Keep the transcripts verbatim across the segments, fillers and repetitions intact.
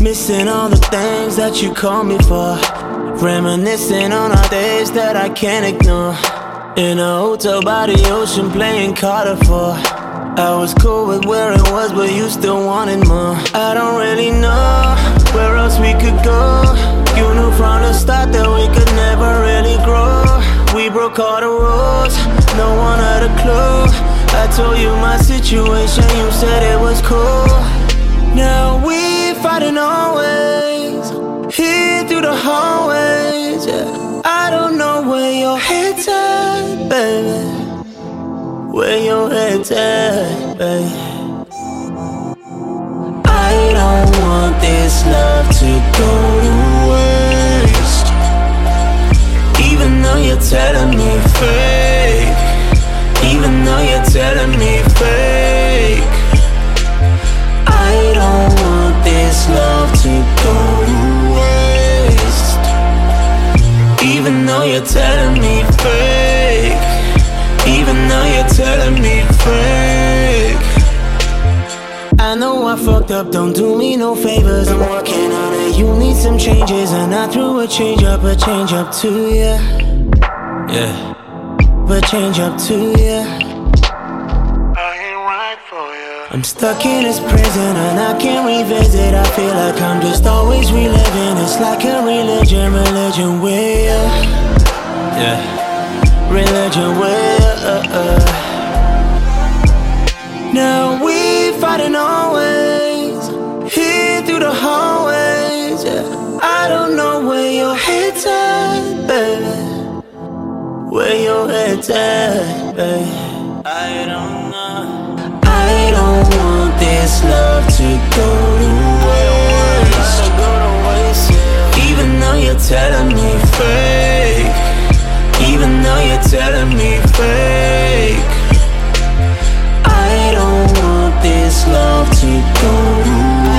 Missing all the things that you called me for. Reminiscing on our days that I can't ignore. In a hotel by the ocean playing Carter four. I was cool with where it was, but you still wanted more. I don't really know where else we could go. You knew from the start that we could never really grow. We broke all the rules, no one had a clue. I told you my situation, you said it was cool. Now we fighting always, here through the hallways, yeah. I don't know where your head's at, baby. Where your head's at, baby. I don't want this love to go to waste. Even though you're telling me fake. Even though you're telling me fake. I don't want this love to go to waste. Even though you're telling me fake. Even though you're telling me fake. I know I fucked up, don't do me no favors. I'm working on it, you need some changes. And I threw a change up, a change up to you. Yeah, but change up to you. I ain't right for you. I'm stuck in this prison and I can't revisit. I feel like I'm just always reliving. It's like a religion, religion will. Yeah, religion will. Now we fighting always, here through the hallways, yeah. I don't know where your head's at, baby. Where your head's at, baby. I don't know. I don't want this love to go to waste. Even though you're telling me fake. Even though you're telling me fake. I don't want this love to go to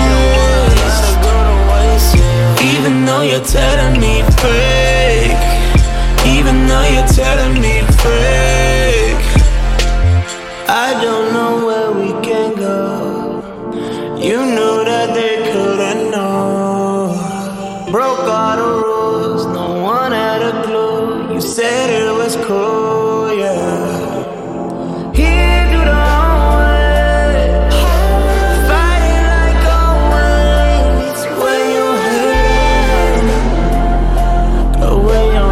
waste. Even though you're telling me fake. Even though you're telling me fake. I don't know where we can go. You knew that they couldn't know. Broke all the rules, no one had a clue. You said it was cool, yeah. Here through the hallway, fighting like always. Where your head, oh, where your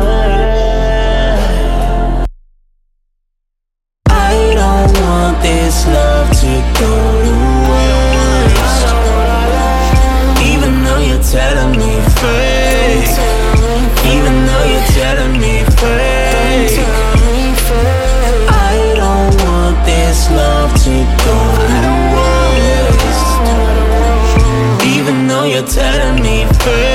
head. I don't want this love to go to waste. Even though you're telling me fake. Even though you're telling me fake. I don't want this love to go to waste. Even though you're telling me fake.